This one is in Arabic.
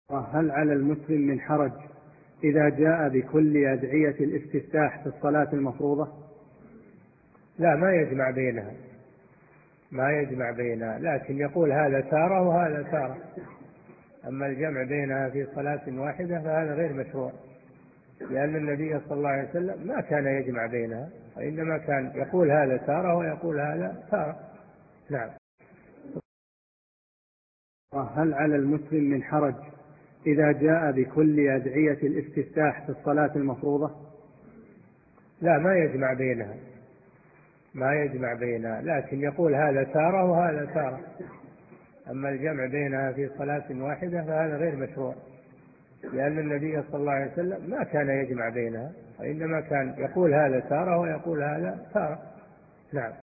هل على المسلم من حرج إذا جاء بكل أدعية الاستفتاح في الصلاة المفروضة؟ لا، ما يجمع بينها، لكن يقول هذا تارة وهذا تارة. أما الجمع بينها في صلاة واحدة فهذا غير مشروع، لأن النبي صلى الله عليه وسلم ما كان يجمع بينها، وإنما كان يقول هذا تارة ويقول هذا تارة. نعم. هل على المسلم من حرج إذا جاء بكل أدعية الاستفتاح في الصلاة المفروضة؟ لا، ما يجمع بينها، لكن يقول هذا تارة وهذا تارة. أما الجمع بينها في صلاة واحدة فهذا غير مشروع، لأن النبي صلى الله عليه وسلم ما كان يجمع بينها، وإنما كان يقول هذا تارة ويقول هذا تارة. نعم.